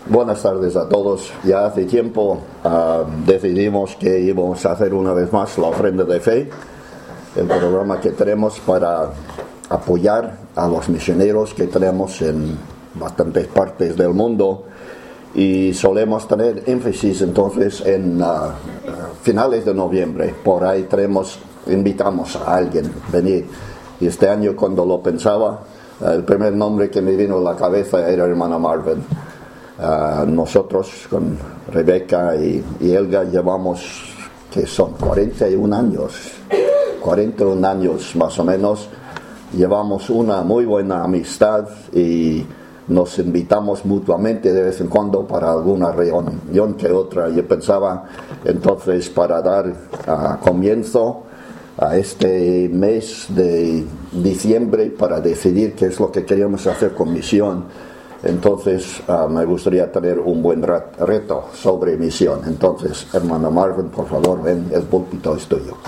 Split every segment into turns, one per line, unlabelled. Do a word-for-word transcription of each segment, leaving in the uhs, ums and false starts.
Buenas tardes a todos. Ya hace tiempo uh, decidimos que íbamos a hacer una vez más la ofrenda de fe, el programa que tenemos para apoyar a los misioneros que tenemos en bastantes partes del mundo, y solemos tener énfasis entonces en uh, finales de noviembre. Por ahí tenemos, invitamos a alguien a venir, y este año cuando lo pensaba, uh, el primer nombre que me vino a la cabeza era hermana Marvin. Uh, nosotros con Rebeca y, y Elga llevamos, que son cuarenta y un años, cuarenta y un años más o menos, llevamos una muy buena amistad y nos invitamos mutuamente de vez en cuando para alguna reunión que otra. Yo pensaba entonces, para dar uh, comienzo a este mes de diciembre, para decidir qué es lo que queríamos hacer con misión, entonces uh, me gustaría tener un buen reto sobre misión. Entonces, hermano Marvin, por favor, ven, el púlpito es tuyo.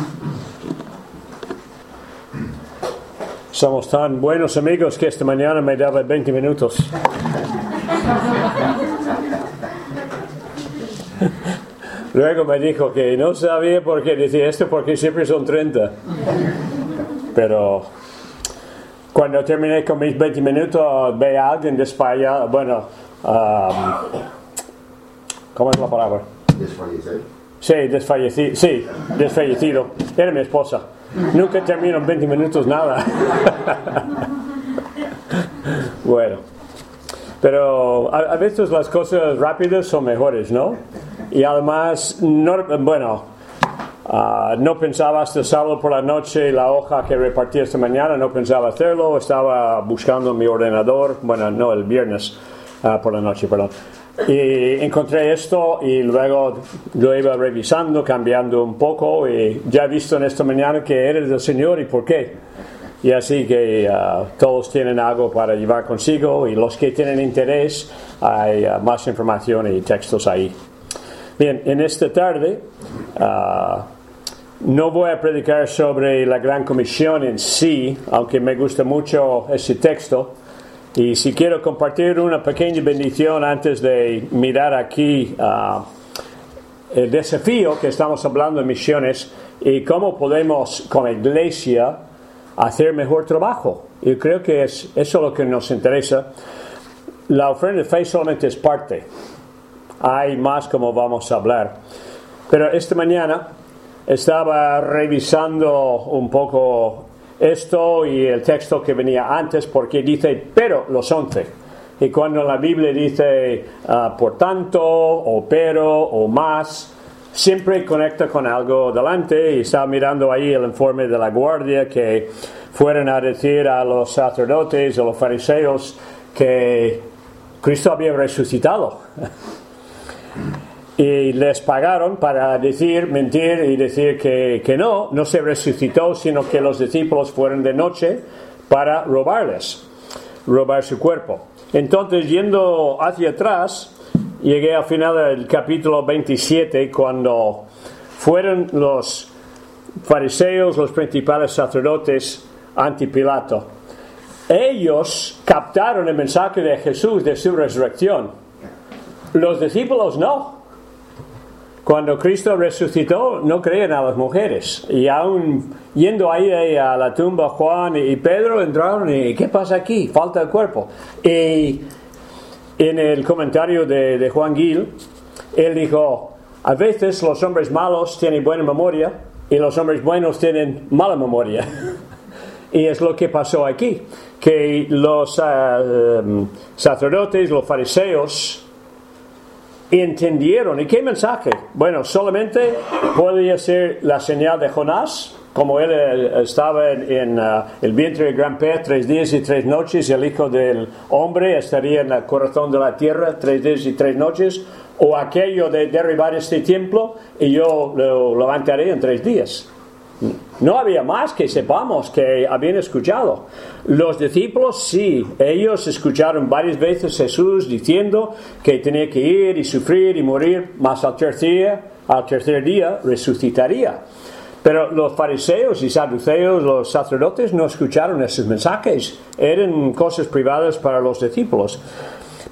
Somos tan buenos amigos que esta mañana me daba veinte minutos. Luego me dijo que no sabía por qué decía esto, porque siempre son treinta. Pero cuando terminé con mis veinte minutos, ve a alguien desfallado, bueno, um, ¿cómo es la palabra?
Desfallecer.
Sí, desfallecido, sí, desfallecido. Era mi esposa. Nunca termino en veinte minutos nada. Bueno, pero a, a veces las cosas rápidas son mejores, ¿no? Y además, no, bueno... Uh, no pensaba hasta el sábado por la noche la hoja que repartí esta mañana, no pensaba hacerlo, estaba buscando mi ordenador, bueno, no, el viernes uh, por la noche, perdón, y encontré esto y luego lo iba revisando, cambiando un poco, y ya he visto en esta mañana que eres del Señor y por qué. Y así que uh, todos tienen algo para llevar consigo, y los que tienen interés, hay uh, más información y textos ahí. Bien, en esta tarde uh, no voy a predicar sobre la Gran Comisión en sí, aunque me gusta mucho ese texto. Y si quiero compartir una pequeña bendición antes de mirar aquí uh, el desafío que estamos hablando en misiones y cómo podemos, como iglesia, hacer mejor trabajo. Y creo que es eso lo que nos interesa. La ofrenda de fe solamente es parte. Hay más como vamos a hablar. Pero esta mañana estaba revisando un poco esto y el texto que venía antes, porque dice, pero los once. Y cuando la Biblia dice, uh, por tanto, o pero, o más, siempre conecta con algo delante. Y estaba mirando ahí el informe de la guardia, que fueron a decir a los sacerdotes, a los fariseos, que Cristo había resucitado. Y les pagaron para decir, mentir y decir que, que no, no se resucitó, sino que los discípulos fueron de noche para robarles, robar su cuerpo. Entonces, yendo hacia atrás, llegué al final del capítulo veintisiete, cuando fueron los fariseos, los principales sacerdotes, ante Pilato. Ellos captaron el mensaje de Jesús, de su resurrección. Los discípulos no. Cuando Cristo resucitó, no creían a las mujeres. Y aún yendo ahí a la tumba, Juan y Pedro entraron y ¿qué pasa aquí? Falta el cuerpo. Y en el comentario de, de Juan Gil, él dijo, a veces los hombres malos tienen buena memoria y los hombres buenos tienen mala memoria. Y es lo que pasó aquí, que los uh, sacerdotes, los fariseos, entendieron. ¿Y qué mensaje? Bueno, solamente podía ser la señal de Jonás, como él eh, estaba en, en uh, el vientre del gran pez tres días y tres noches, y el Hijo del Hombre estaría en el corazón de la tierra tres días y tres noches, o aquello de derribar este templo y yo lo levantaré en tres días. No había más que sepamos que habían escuchado. Los discípulos sí, ellos escucharon varias veces Jesús diciendo que tenía que ir y sufrir y morir, mas al tercer día, al tercer día resucitaría. Pero los fariseos y saduceos, los sacerdotes, no escucharon esos mensajes. Eran cosas privadas para los discípulos.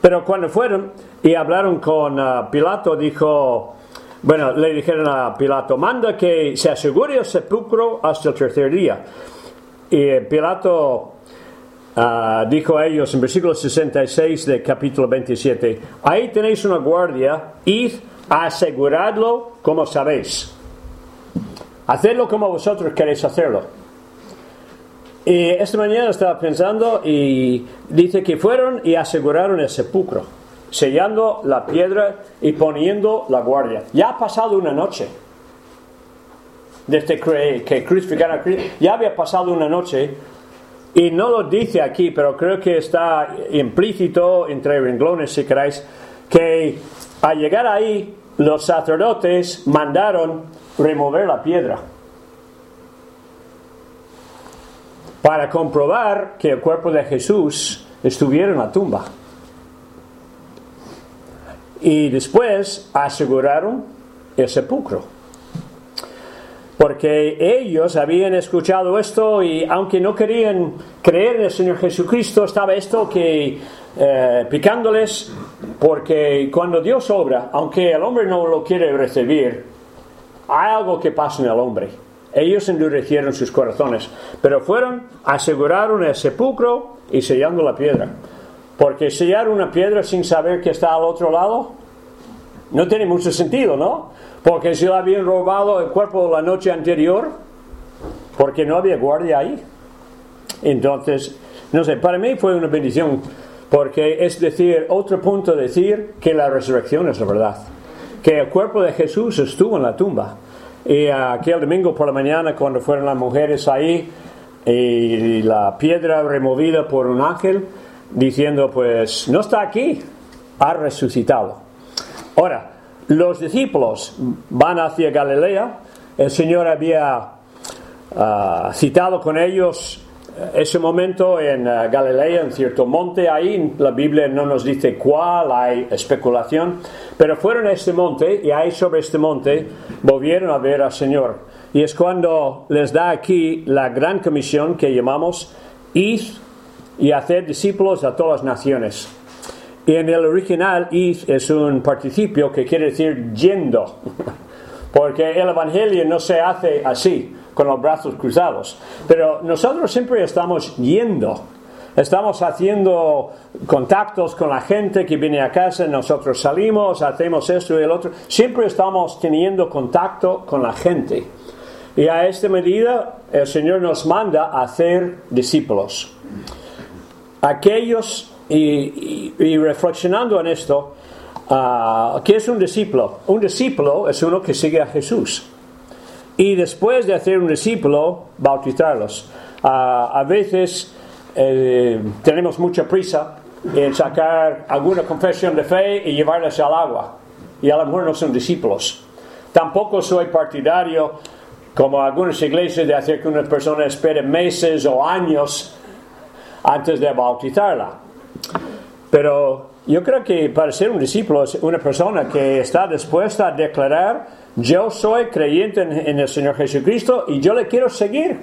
Pero cuando fueron y hablaron con uh, Pilato, dijo, bueno, le dijeron a Pilato, manda que se asegure el sepulcro hasta el tercer día. Y Pilato uh, dijo a ellos en versículo sesenta y seis del capítulo veintisiete, ahí tenéis una guardia, id a asegurarlo como sabéis. Hacedlo como vosotros queréis hacerlo. Y esta mañana estaba pensando y dice que fueron y aseguraron el sepulcro, sellando la piedra y poniendo la guardia. Ya ha pasado una noche. Desde que crucificaron a Cristo, ya había pasado una noche. Y no lo dice aquí, pero creo que está implícito entre renglones, si queréis, que al llegar ahí, los sacerdotes mandaron remover la piedra para comprobar que el cuerpo de Jesús estuviera en la tumba. Y después aseguraron el sepulcro, porque ellos habían escuchado esto y aunque no querían creer en el Señor Jesucristo, estaba esto que eh, picándoles, porque cuando Dios obra, aunque el hombre no lo quiere recibir, hay algo que pasa en el hombre. Ellos endurecieron sus corazones, pero fueron, aseguraron el sepulcro y sellando la piedra. Porque sellar una piedra sin saber que está al otro lado no tiene mucho sentido, ¿no? Porque si le habían robado el cuerpo la noche anterior, porque no había guardia ahí. Entonces, no sé, para mí fue una bendición, porque es decir, otro punto de decir que la resurrección es la verdad, que el cuerpo de Jesús estuvo en la tumba. Y aquel domingo por la mañana, cuando fueron las mujeres ahí, y la piedra removida por un ángel, diciendo, pues, no está aquí, ha resucitado. Ahora, los discípulos van hacia Galilea. El Señor había uh, citado con ellos ese momento en uh, Galilea, en cierto monte ahí. La Biblia no nos dice cuál, hay especulación. Pero fueron a este monte y ahí sobre este monte volvieron a ver al Señor. Y es cuando les da aquí la gran comisión que llamamos id y hacer discípulos a todas las naciones. Y en el original, id es un participio que quiere decir yendo, porque el evangelio no se hace así, con los brazos cruzados, pero nosotros siempre estamos yendo, estamos haciendo contactos con la gente que viene a casa, nosotros salimos, hacemos esto y el otro, siempre estamos teniendo contacto con la gente. Y a esta medida el Señor nos manda a hacer discípulos. Aquellos, y, y, y reflexionando en esto, uh, ¿qué es un discípulo? Un discípulo es uno que sigue a Jesús. Y después de hacer un discípulo, bautizarlos. Uh, a veces eh, tenemos mucha prisa en sacar alguna confesión de fe y llevarles al agua. Y a lo mejor no son discípulos. Tampoco soy partidario, como algunas iglesias, de hacer que una persona espere meses o años antes de bautizarla. Pero yo creo que para ser un discípulo es una persona que está dispuesta a declarar: yo soy creyente en, en el Señor Jesucristo y yo le quiero seguir.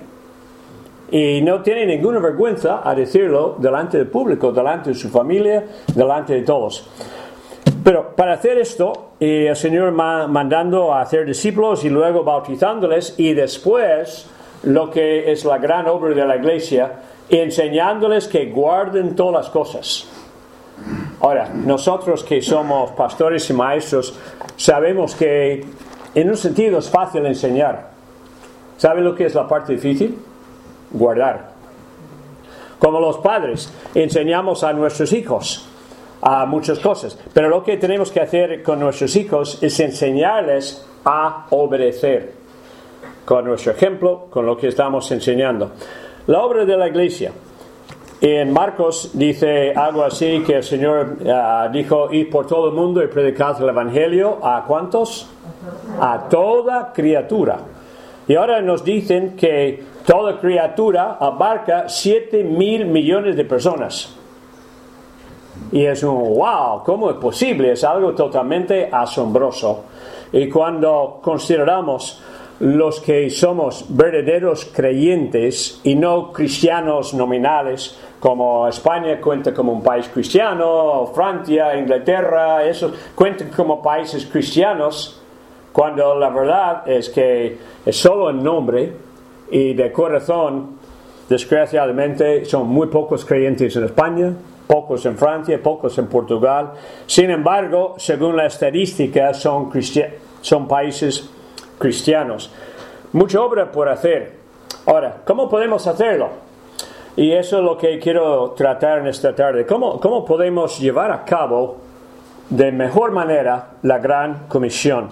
Y no tiene ninguna vergüenza a decirlo delante del público, delante de su familia, delante de todos. Pero para hacer esto, eh, el Señor va mandando a hacer discípulos y luego bautizándoles, y después lo que es la gran obra de la iglesia, enseñándoles que guarden todas las cosas. Ahora, nosotros que somos pastores y maestros sabemos que en un sentido es fácil enseñar. ¿Saben lo que es la parte difícil? Guardar. Como los padres, enseñamos a nuestros hijos a muchas cosas, pero lo que tenemos que hacer con nuestros hijos es enseñarles a obedecer, con nuestro ejemplo, con lo que estamos enseñando. La obra de la iglesia. En Marcos dice algo así, que el Señor uh, dijo: id por todo el mundo y predicad el evangelio. ¿A cuántos? A toda criatura. Y ahora nos dicen que toda criatura abarca siete mil millones de personas. Y es un wow, ¿cómo es posible? Es algo totalmente asombroso. Y cuando consideramos los que somos verdaderos creyentes y no cristianos nominales, como España cuenta como un país cristiano, Francia, Inglaterra, esos cuentan como países cristianos, cuando la verdad es que es solo en nombre y de corazón, desgraciadamente, son muy pocos creyentes en España, pocos en Francia, pocos en Portugal. Sin embargo, según la estadística, son, cristi- son países cristianos. Mucha obra por hacer. Ahora, ¿cómo podemos hacerlo? Y eso es lo que quiero tratar en esta tarde. ¿Cómo, cómo podemos llevar a cabo de mejor manera la Gran Comisión?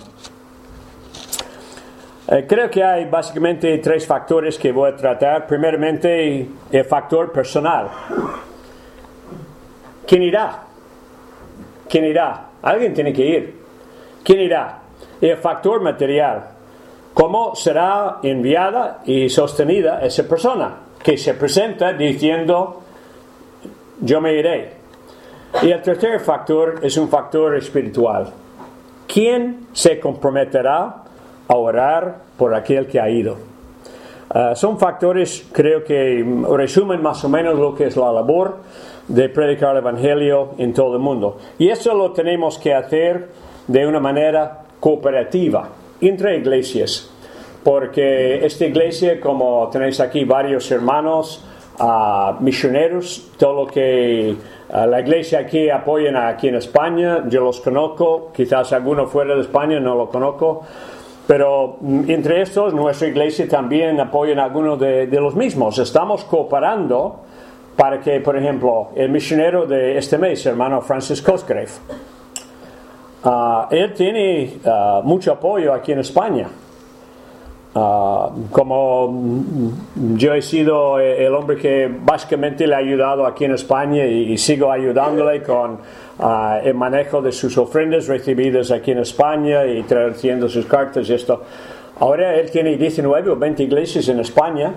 Eh, creo que hay básicamente tres factores que voy a tratar. Primeramente, el factor personal. ¿Quién irá? ¿Quién irá? Alguien tiene que ir. ¿Quién irá? El factor material. ¿Cómo será enviada y sostenida esa persona que se presenta diciendo, yo me iré? Y el tercer factor es un factor espiritual. ¿Quién se comprometerá a orar por aquel que ha ido? Uh, son factores, creo que resumen más o menos lo que es la labor de predicar el Evangelio en todo el mundo. Y eso lo tenemos que hacer de una manera cooperativa entre iglesias, porque esta iglesia, como tenéis aquí varios hermanos uh, misioneros, todo lo que uh, la iglesia aquí apoyan aquí en España, yo los conozco, quizás alguno fuera de España no lo conozco, pero entre estos nuestra iglesia también apoya a algunos de, de los mismos. Estamos cooperando para que, por ejemplo, el misionero de este mes, hermano Francis Cosgrave, Uh, él tiene uh, mucho apoyo aquí en España. Uh, como yo he sido el hombre que básicamente le ha ayudado aquí en España y, y sigo ayudándole con uh, el manejo de sus ofrendas recibidas aquí en España y traduciendo sus cartas y esto. Ahora él tiene diecinueve o veinte iglesias en España.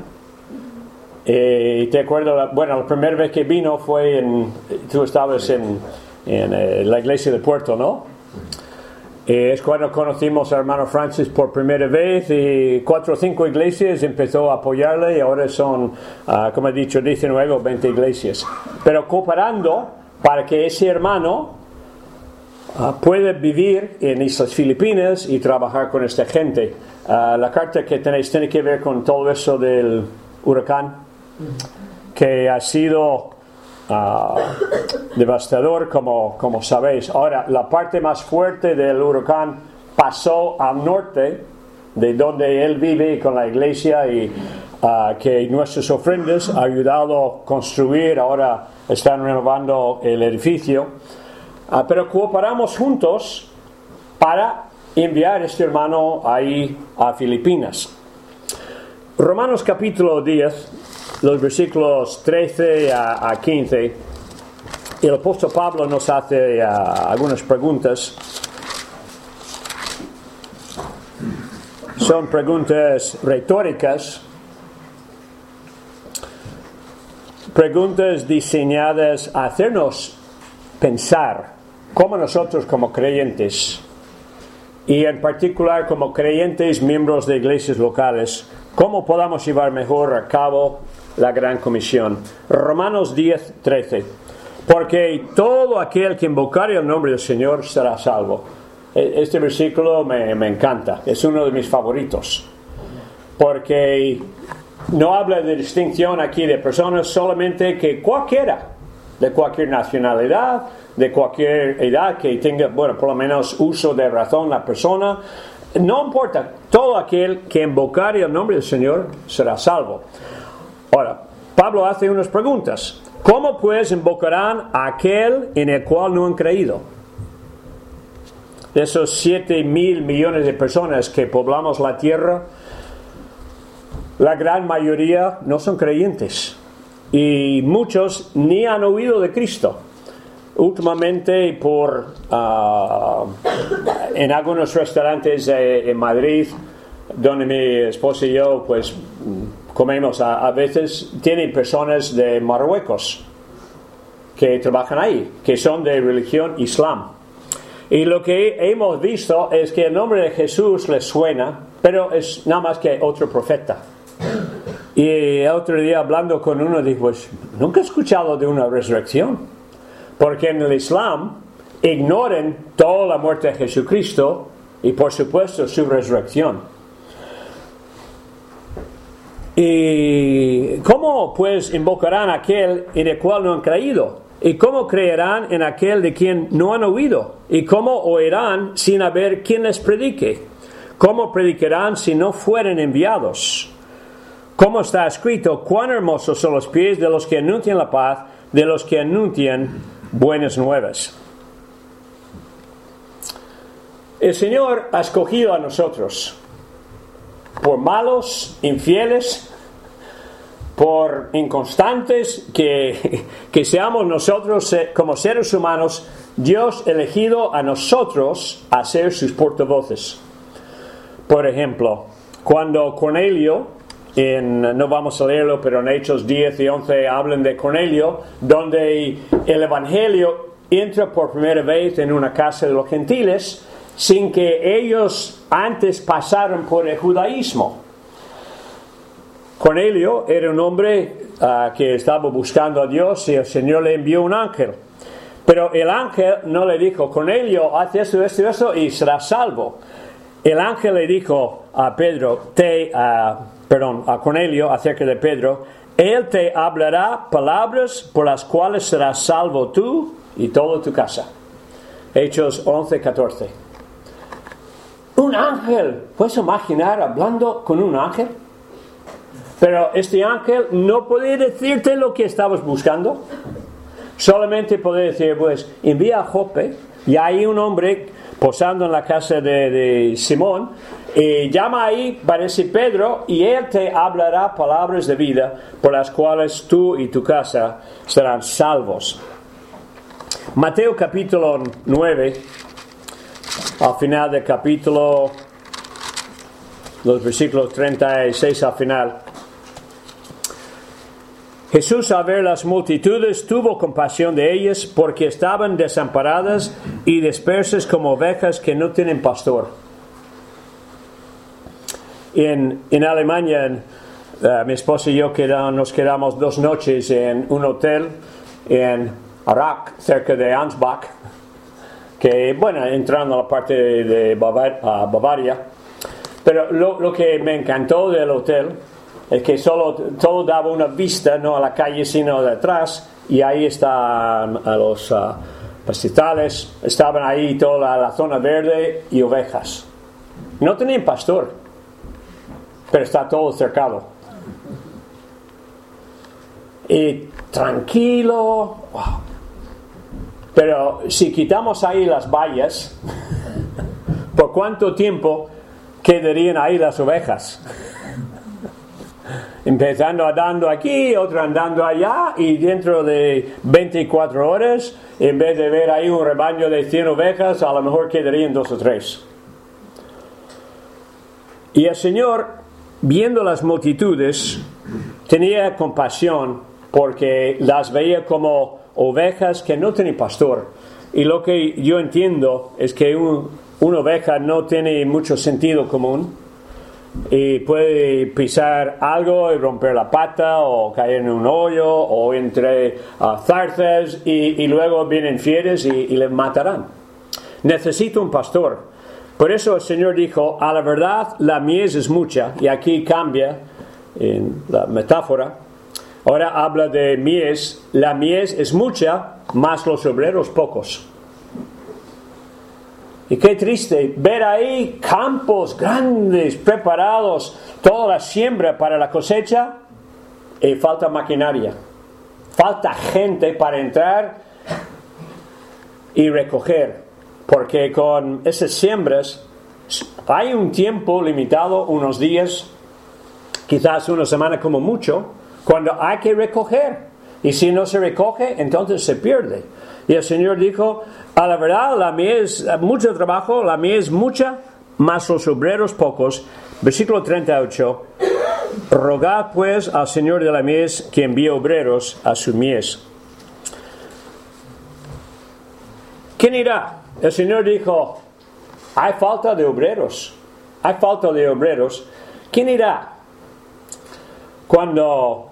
Y te acuerdo, bueno, la primera vez que vino fue en, tú estabas en, en eh, la iglesia de Puerto, ¿no? Eh, es cuando conocimos al hermano Francis por primera vez y cuatro o cinco iglesias empezó a apoyarle y ahora son, uh, como he dicho, diecinueve o veinte iglesias. Pero cooperando para que ese hermano uh, pueda vivir en Islas Filipinas y trabajar con esta gente. Uh, la carta que tenéis tiene que ver con todo eso del huracán, que ha sido Uh, devastador, como, como sabéis. Ahora, la parte más fuerte del huracán pasó al norte de donde él vive con la iglesia y uh, que nuestras ofrendas han ayudado a construir. Ahora están renovando el edificio, uh, pero cooperamos juntos para enviar a este hermano ahí a Filipinas. Romanos capítulo diez, los versículos trece a, a quince, el apóstol Pablo nos hace uh, algunas preguntas. Son preguntas retóricas, preguntas diseñadas a hacernos pensar cómo nosotros como creyentes, y en particular como creyentes miembros de iglesias locales, cómo podamos llevar mejor a cabo la Gran Comisión. Romanos diez, trece. Porque todo aquel que invocare el nombre del Señor será salvo. Este versículo me, me encanta, es uno de mis favoritos. Porque no habla de distinción aquí de personas, solamente que cualquiera, de cualquier nacionalidad, de cualquier edad que tenga, bueno, por lo menos uso de razón la persona, no importa, todo aquel que invocare el nombre del Señor será salvo. Ahora, Pablo hace unas preguntas. ¿Cómo pues invocarán a aquel en el cual no han creído? De esos siete mil millones de personas que poblamos la tierra, la gran mayoría no son creyentes. Y muchos ni han oído de Cristo. Últimamente, por uh, en algunos restaurantes eh, en Madrid, donde mi esposa y yo, pues, comemos a, a veces, tienen personas de Marruecos que trabajan ahí, que son de religión islam. Y lo que hemos visto es que el nombre de Jesús les suena, pero es nada más que otro profeta. Y el otro día hablando con uno dijo, pues nunca he escuchado de una resurrección, porque en el Islam ignoran toda la muerte de Jesucristo y por supuesto su resurrección. ¿Y cómo pues invocarán a aquel en el cual no han creído? ¿Y cómo creerán en aquel de quien no han oído? ¿Y cómo oirán sin haber quien les predique? ¿Cómo predicarán si no fueren enviados? Como está escrito, cuán hermosos son los pies de los que anuncian la paz, de los que anuncian buenas nuevas. El Señor ha escogido a nosotros, por malos, infieles, por inconstantes, que, que seamos nosotros como seres humanos, Dios ha elegido a nosotros a ser sus portavoces. Por ejemplo, cuando Cornelio, en, no vamos a leerlo, pero en Hechos diez y once hablan de Cornelio, donde el Evangelio entra por primera vez en una casa de los gentiles, sin que ellos antes pasaron por el judaísmo. Cornelio era un hombre uh, que estaba buscando a Dios y el Señor le envió un ángel. Pero el ángel no le dijo, Cornelio, haz esto, esto y esto y serás salvo. El ángel le dijo a Pedro, te, uh, perdón, a Cornelio acerca de Pedro, él te hablará palabras por las cuales serás salvo tú y toda tu casa. Hechos once, catorce. Un ángel, ¿puedes imaginar hablando con un ángel? Pero este ángel no podía decirte lo que estabas buscando. Solamente podía decir, pues, envía a Jope, y hay un hombre posando en la casa de, de Simón, y llama ahí, parece Pedro, y él te hablará palabras de vida, por las cuales tú y tu casa serán salvos. Mateo capítulo nueve, al final del capítulo, los versículos treinta y seis al final. Jesús, al ver las multitudes, tuvo compasión de ellas, porque estaban desamparadas y dispersas como ovejas que no tienen pastor. En, en Alemania, uh, mi esposa y yo queda, nos quedamos dos noches en un hotel en Arak, cerca de Ansbach, que, bueno, entrando a la parte de, de Bavar, uh, Bavaria. Pero lo, lo que me encantó del hotel es que solo todo daba una vista, no a la calle sino de atrás, y ahí están a los uh, pastizales, estaban ahí toda la, la zona verde y ovejas. No tenían pastor, pero está todo cercado. Y tranquilo, wow. Pero si quitamos ahí las vallas, ¿por cuánto tiempo quedarían ahí las ovejas? Empezando andando aquí, otro andando allá, y dentro de veinticuatro horas, en vez de ver ahí un rebaño de cien ovejas, a lo mejor quedarían dos o tres. Y el Señor, viendo las multitudes, tenía compasión porque las veía como ovejas que no tienen pastor. Y lo que yo entiendo es que un, una oveja no tiene mucho sentido común. Y puede pisar algo y romper la pata o caer en un hoyo o entre uh, zarzas y, y luego vienen fieras y, y le matarán. Necesito un pastor. Por eso el Señor dijo, a la verdad la mies es mucha, y aquí cambia en la metáfora. Ahora habla de mies, la mies es mucha, más los obreros pocos. Y qué triste ver ahí campos grandes, preparados, toda la siembra para la cosecha, y falta maquinaria. Falta gente para entrar y recoger. Porque con esas siembras hay un tiempo limitado, unos días, quizás una semana como mucho, cuando hay que recoger. Y si no se recoge, entonces se pierde. Y el Señor dijo, a la verdad, la mies es mucho trabajo, la mies es mucha, mas los obreros pocos. Versículo treinta y ocho. Rogad pues al Señor de la mies que envíe obreros a su mies. ¿Quién irá? El Señor dijo, hay falta de obreros. hay falta de obreros, ¿quién irá? Cuando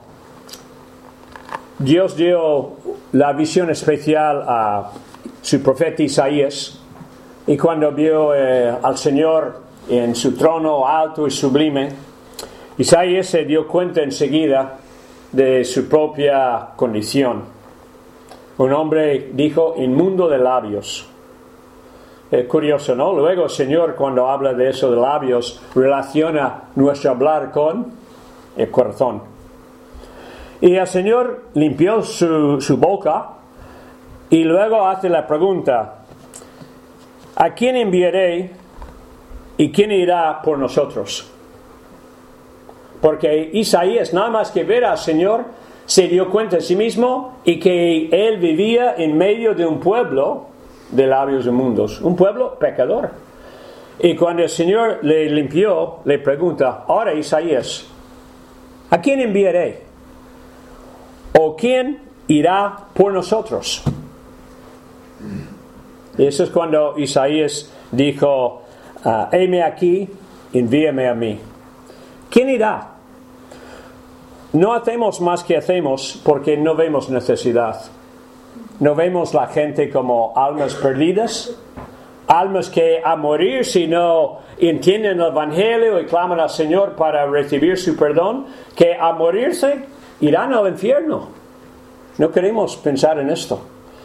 Dios dio la visión especial a su profeta Isaías, y cuando vio eh, al Señor en su trono alto y sublime, Isaías se dio cuenta enseguida de su propia condición. Un hombre dijo, inmundo de labios. Es curioso, ¿no? Luego el Señor, cuando habla de eso de labios, relaciona nuestro hablar con el corazón. Y el Señor limpió su, su boca y luego hace la pregunta, ¿a quién enviaré y quién irá por nosotros? Porque Isaías, nada más que ver al Señor, se dio cuenta de sí mismo y que él vivía en medio de un pueblo de labios inmundos, un pueblo pecador. Y cuando el Señor le limpió, le pregunta, ahora Isaías, ¿a quién enviaré? ¿O quién irá por nosotros? Y eso es cuando Isaías dijo, uh, heme aquí, envíame a mí. ¿Quién irá? No hacemos más que hacemos porque no vemos necesidad. No vemos la gente como almas perdidas, almas que a morir si no entienden el Evangelio y claman al Señor para recibir su perdón, que a morirse irán al infierno. No queremos pensar en esto.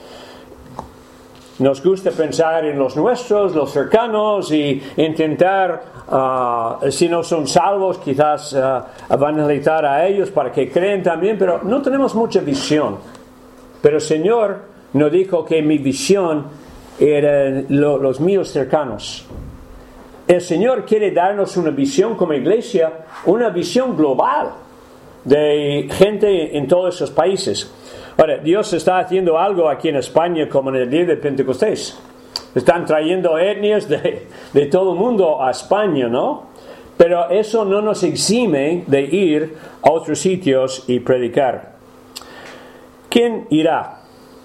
Nos gusta pensar en los nuestros, los cercanos, y intentar, uh, si no son salvos, quizás uh, evangelizar a ellos para que creen también, pero no tenemos mucha visión. Pero el Señor nos dijo que mi visión eran lo, los míos cercanos. El Señor quiere darnos una visión como iglesia, una visión global de gente en todos esos países. Ahora, Dios está haciendo algo aquí en España como en el día de Pentecostés. Están trayendo etnias de, de todo el mundo a España, ¿no? Pero eso no nos exime de ir a otros sitios y predicar. ¿Quién irá?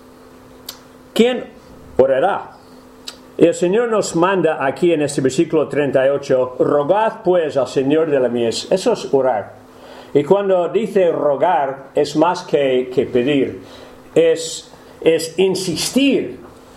¿Quién orará? El Señor nos manda aquí en este versículo treinta y ocho, rogad pues al Señor de la mies. Eso es orar. Y cuando dice rogar, es más que, que pedir, es, es insistir,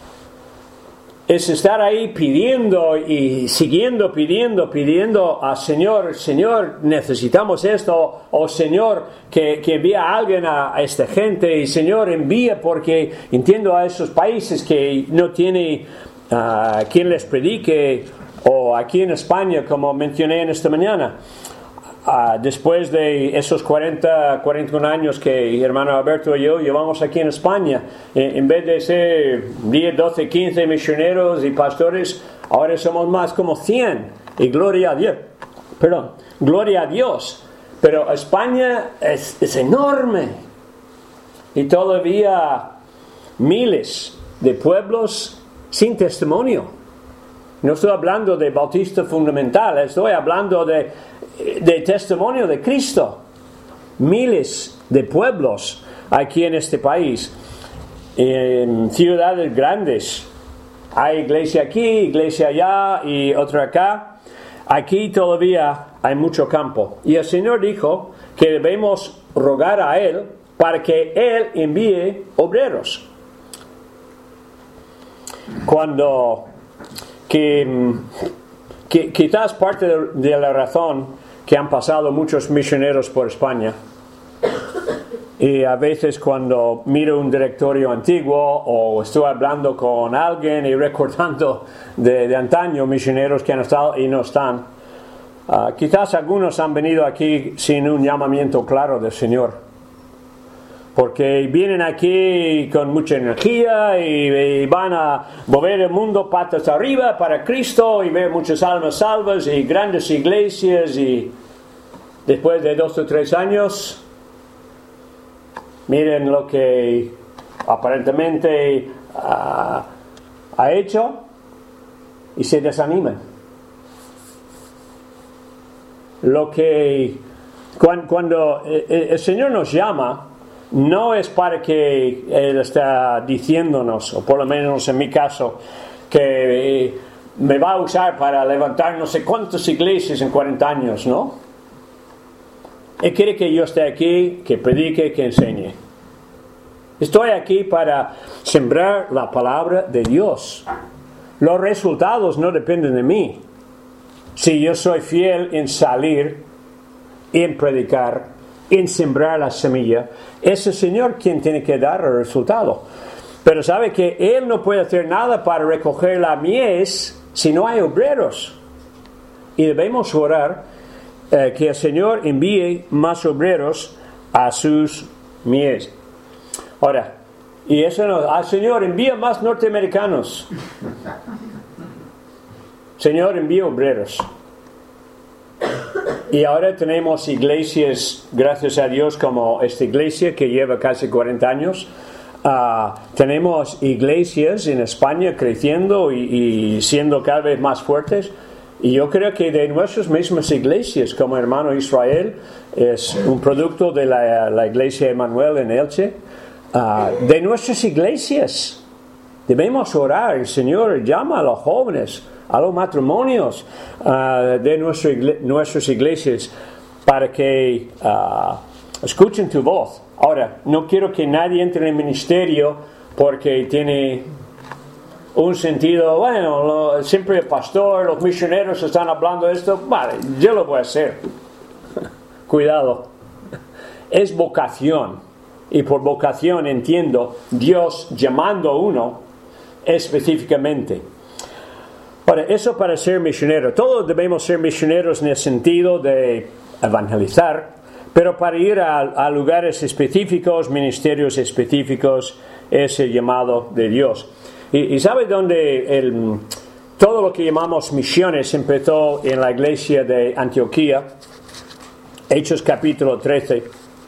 es estar ahí pidiendo y siguiendo pidiendo, pidiendo al Señor, Señor, necesitamos esto, o Señor, que, que envía a alguien a, a esta gente, y Señor, envía porque entiendo a esos países que no tiene uh, quien les predique, o aquí en España, como mencioné en esta mañana. Uh, después de esos cuarenta, cuarenta y uno años que hermano Alberto y yo llevamos aquí en España, en, en vez de ser diez, doce, quince misioneros y pastores, ahora somos más como cien, y gloria a Dios, perdón, gloria a Dios, pero España es, es enorme, y todavía miles de pueblos sin testimonio. No estoy hablando de bautista fundamental, estoy hablando de de testimonio de Cristo. Miles de pueblos aquí en este país, en ciudades grandes. Hay iglesia aquí, iglesia allá y otra acá. Aquí todavía hay mucho campo. Y el Señor dijo que debemos rogar a Él para que Él envíe obreros. Cuando que, que quizás parte de, de la razón que han pasado muchos misioneros por España, y a veces cuando miro un directorio antiguo o estoy hablando con alguien y recordando de, de antaño misioneros que han estado y no están, uh, quizás algunos han venido aquí sin un llamamiento claro del Señor, porque vienen aquí con mucha energía y, y van a mover el mundo patas arriba para Cristo y ver muchas almas salvas y grandes iglesias, y después de dos o tres años miren lo que aparentemente uh, ha hecho y se desaniman. Lo que cuando, cuando el, el Señor nos llama, no es para que Él está diciéndonos, o por lo menos en mi caso, que me va a usar para levantar no sé cuántas iglesias en cuarenta años, ¿no? Él quiere que yo esté aquí, que predique, que enseñe. Estoy aquí para sembrar la palabra de Dios. Los resultados no dependen de mí. Si yo soy fiel en salir, en predicar, en sembrar la semilla, es el Señor quien tiene que dar el resultado. Pero sabe que Él no puede hacer nada para recoger la mies si no hay obreros. Y debemos orar eh, que el Señor envíe más obreros a sus mies. Ahora, y eso no, ah, Señor, envía más norteamericanos. Señor, envía obreros. Y ahora tenemos iglesias, gracias a Dios, como esta iglesia que lleva casi cuarenta años. Uh, tenemos iglesias en España creciendo y, y siendo cada vez más fuertes. Y yo creo que de nuestras mismas iglesias, como hermano Israel, es un producto de la, la iglesia Emanuel en Elche. Uh, de nuestras iglesias debemos orar. El Señor llama a los jóvenes, a los matrimonios uh, de nuestra igle- nuestras iglesias para que uh, escuchen tu voz. Ahora, no quiero que nadie entre en el ministerio porque tiene un sentido, bueno, lo, siempre el pastor, los misioneros están hablando de esto, vale, yo lo voy a hacer. Cuidado. Es vocación. Y por vocación entiendo Dios llamando a uno específicamente. Ahora, eso para ser misionero. Todos debemos ser misioneros en el sentido de evangelizar, pero para ir a, a lugares específicos, ministerios específicos, es el llamado de Dios. Y, y ¿sabe dónde el, todo lo que llamamos misiones empezó? En la iglesia de Antioquía, Hechos capítulo trece.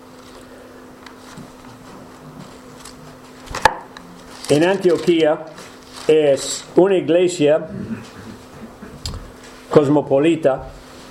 En Antioquía es una iglesia cosmopolita.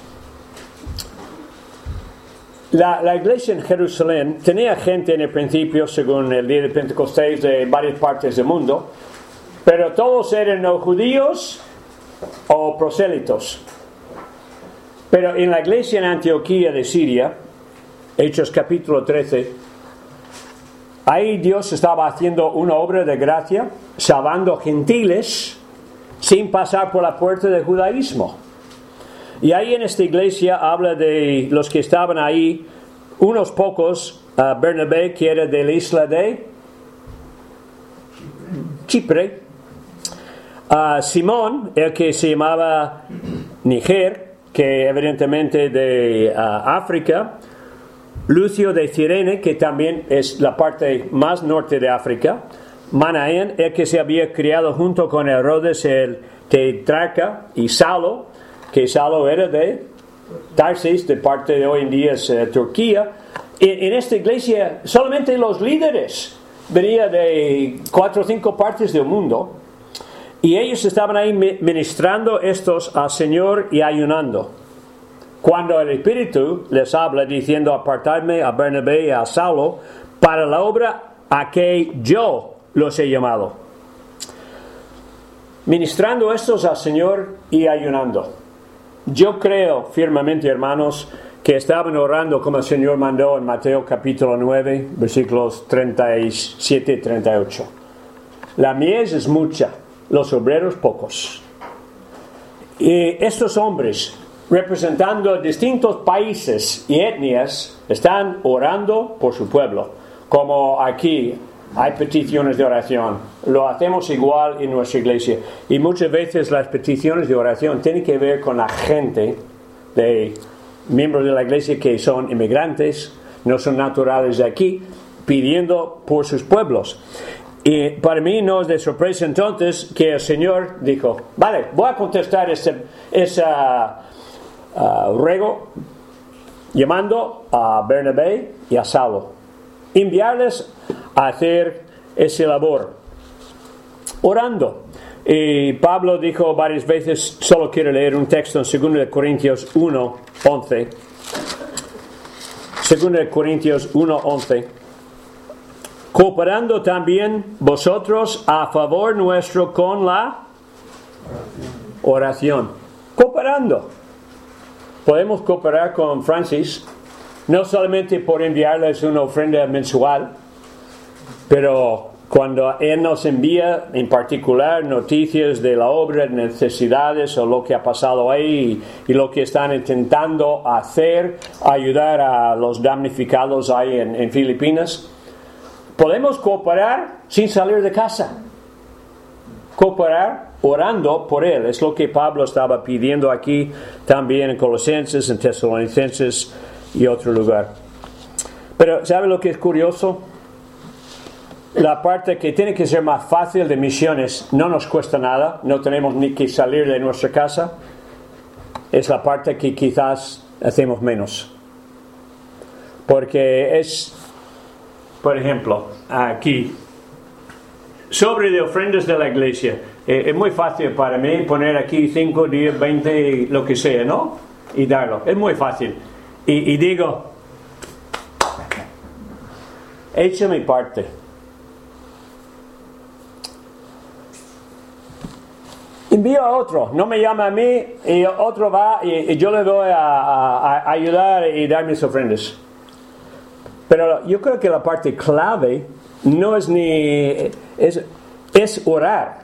La, la iglesia en Jerusalén tenía gente en el principio, según el día de Pentecostés, de varias partes del mundo, pero todos eran o judíos o prosélitos. Pero en la iglesia en Antioquía de Siria, Hechos capítulo trece, ahí Dios estaba haciendo una obra de gracia, salvando gentiles sin pasar por la puerta del judaísmo. Y ahí en esta iglesia habla de los que estaban ahí, unos pocos, uh, Bernabé, que era de la isla de Chipre, uh, Simón, el que se llamaba Níger, que evidentemente de uh, África, Lucio de Cirene, que también es la parte más norte de África, Manaén, el que se había criado junto con Herodes el tetrarca, y Saulo, que Saulo era de Tarsis, de parte de hoy en día es uh, Turquía. En, en esta iglesia solamente los líderes venían de cuatro o cinco partes del mundo, y ellos estaban ahí ministrando estos al Señor y ayunando. Cuando el Espíritu les habla diciendo: apartadme a Bernabé y a Saulo para la obra a que yo los he llamado. Ministrando estos al Señor y ayunando. Yo creo firmemente, hermanos, que estaban orando como el Señor mandó en Mateo capítulo nueve, versículos treinta y siete y treinta y ocho. La mies es mucha, los obreros pocos. Y estos hombres, representando distintos países y etnias, están orando por su pueblo. Como aquí hay peticiones de oración, lo hacemos igual en nuestra iglesia. Y muchas veces las peticiones de oración tienen que ver con la gente, de miembros de la iglesia que son inmigrantes, no son naturales de aquí, pidiendo por sus pueblos. Y para mí no es de sorpresa entonces que el Señor dijo: vale, voy a contestar ese, esa Uh, ruego, llamando a Bernabé y a Saulo, enviarles a hacer esa labor, orando. Y Pablo dijo varias veces, solo quiero leer un texto en dos Corintios uno, once. dos Corintios uno, once. Cooperando también vosotros a favor nuestro con la oración. Cooperando. Podemos cooperar con Francis, no solamente por enviarles una ofrenda mensual, pero cuando él nos envía en particular noticias de la obra, necesidades o lo que ha pasado ahí y, y lo que están intentando hacer, ayudar a los damnificados ahí en, en Filipinas, podemos cooperar sin salir de casa. Cooperar orando por él. Es lo que Pablo estaba pidiendo aquí también en Colosenses, en Tesalonicenses y otro lugar. Pero ¿sabe lo que es curioso? La parte que tiene que ser más fácil de misiones no nos cuesta nada, no tenemos ni que salir de nuestra casa, es la parte que quizás hacemos menos. Porque es, por ejemplo, aquí, sobre de ofrendas de la iglesia. Eh, es muy fácil para mí poner aquí cinco, diez, veinte, lo que sea, ¿no? Y darlo. Es muy fácil. Y, y digo, he hecho mi parte. Envío a otro, no me llama a mí y otro va y, y yo le doy a, a, a ayudar y dar mis ofrendas. Pero yo creo que la parte clave no es ni es, es orar,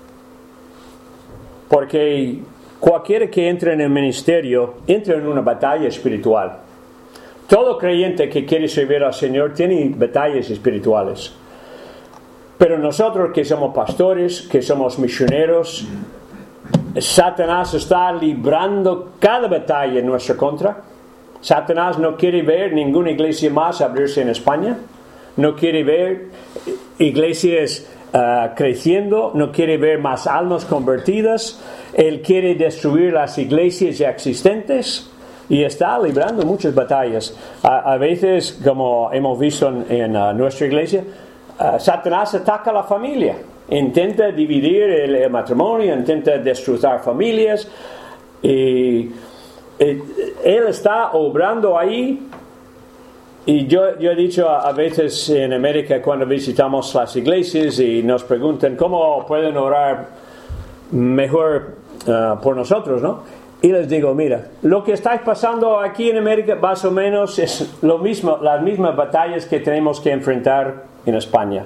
porque cualquiera que entre en el ministerio entra en una batalla espiritual. Todo creyente que quiere servir al Señor tiene batallas espirituales. Pero nosotros que somos pastores, que somos misioneros, Satanás está librando cada batalla en nuestra contra. Satanás no quiere ver ninguna iglesia más abrirse en España. No quiere ver iglesias uh, creciendo. No quiere ver más almas convertidas. Él quiere destruir las iglesias ya existentes. Y está librando muchas batallas. A, a veces, como hemos visto en, en uh, nuestra iglesia, Uh, Satanás ataca a la familia, intenta dividir el, el matrimonio, intenta destrozar familias y, y él está obrando ahí. Y yo, yo he dicho a, a veces en América cuando visitamos las iglesias y nos preguntan cómo pueden orar mejor uh, por nosotros, ¿no? Y les digo, mira, lo que estáis pasando aquí en América más o menos es lo mismo, las mismas batallas que tenemos que enfrentar en España.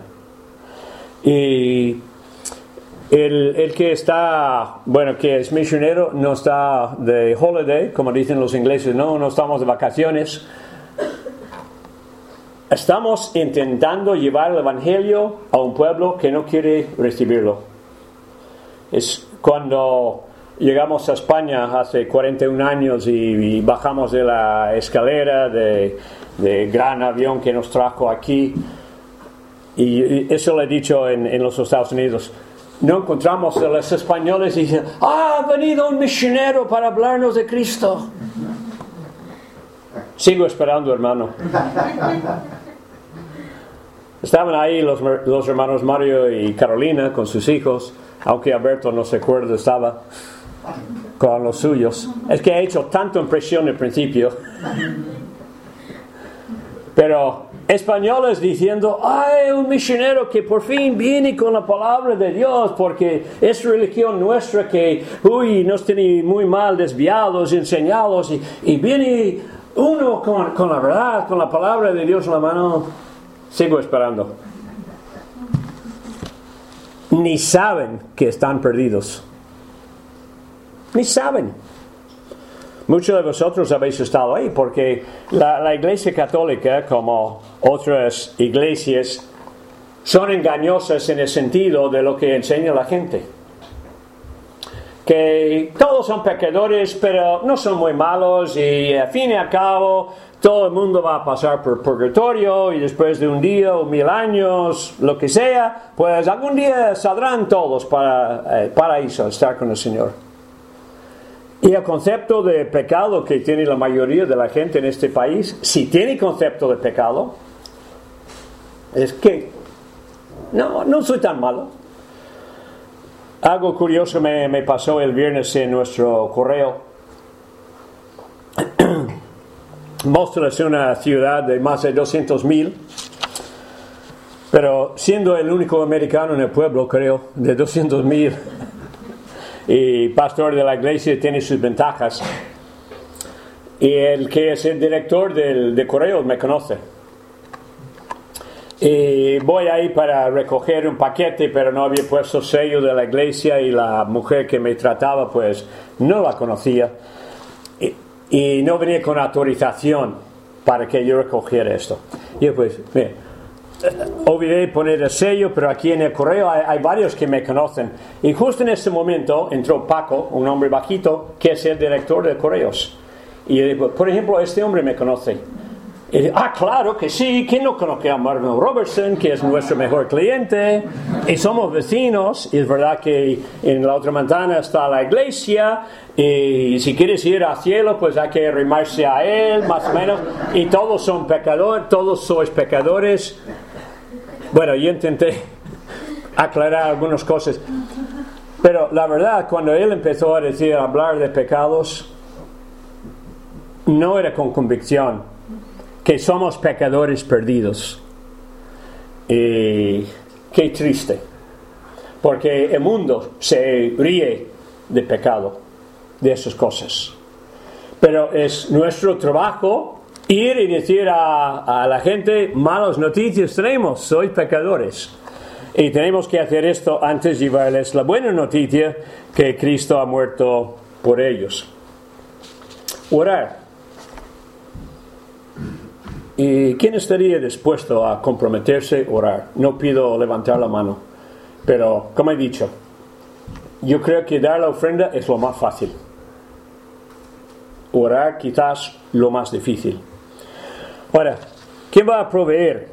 Y el, el que está, bueno, que es misionero, no está de holiday, como dicen los ingleses, no, no estamos de vacaciones. Estamos intentando llevar el evangelio a un pueblo que no quiere recibirlo. Es cuando llegamos a España hace cuarenta y un años y, y bajamos de la escalera de, de gran avión que nos trajo aquí. Y eso lo he dicho en, en los Estados Unidos. No encontramos a los españoles y dicen, ah, ha venido un misionero para hablarnos de Cristo. Sigo esperando, hermano. Estaban ahí los, los hermanos Mario y Carolina con sus hijos, aunque Alberto no se acuerda, estaba con los suyos. Es que ha hecho tanta impresión al principio. Pero españoles diciendo, ay, un misionero que por fin viene con la palabra de Dios, porque es religión nuestra que, uy, nos tiene muy mal desviados, enseñados, y, y viene uno con, con la verdad, con la palabra de Dios en la mano. Sigo esperando. Ni saben que están perdidos. Ni saben. Muchos de vosotros habéis estado ahí porque la, la Iglesia Católica, como otras iglesias, son engañosas en el sentido de lo que enseña la gente. Que todos son pecadores, pero no son muy malos y al fin y al cabo todo el mundo va a pasar por purgatorio y después de un día o mil años, lo que sea, pues algún día saldrán todos para el paraíso, estar con el Señor. Y el concepto de pecado que tiene la mayoría de la gente en este país, si tiene concepto de pecado, es que no, no soy tan malo. Algo curioso me, me pasó el viernes en nuestro correo. Móstoles es una ciudad de más de doscientos mil, pero siendo el único americano en el pueblo, creo, de doscientos mil. y pastor de la iglesia tiene sus ventajas. Y el que es el director del, de correos me conoce. Y voy ahí para recoger un paquete, pero no había puesto sello de la iglesia y la mujer que me trataba pues no la conocía. Y, y no venía con autorización para que yo recogiera esto. Y yo pues, mira, olvidé poner el sello, pero aquí en el correo hay, hay varios que me conocen. Y justo en ese momento entró Paco, un hombre bajito, que es el director de correos. Y yo digo, por ejemplo, este hombre me conoce. Y digo, ah, claro que sí, ¿quién no conoce a Marvin Robertson, que es nuestro mejor cliente? Y somos vecinos, y es verdad que en la otra ventana está la iglesia, y si quieres ir al cielo, pues hay que arrimarse a él, más o menos. Y todos son pecadores, todos sois pecadores. Bueno, yo intenté aclarar algunas cosas. Pero la verdad, cuando él empezó a decir, a hablar de pecados, no era con convicción, que somos pecadores perdidos. Y qué triste, porque el mundo se ríe de pecado, de esas cosas. Pero es nuestro trabajo ir y decir a, a la gente, malas noticias tenemos, sois pecadores. Y tenemos que hacer esto antes de llevarles la buena noticia, que Cristo ha muerto por ellos. Orar. ¿Y quién estaría dispuesto a comprometerse a orar? No pido levantar la mano, pero como he dicho, yo creo que dar la ofrenda es lo más fácil. Orar quizás lo más difícil. Ahora, ¿quién va a proveer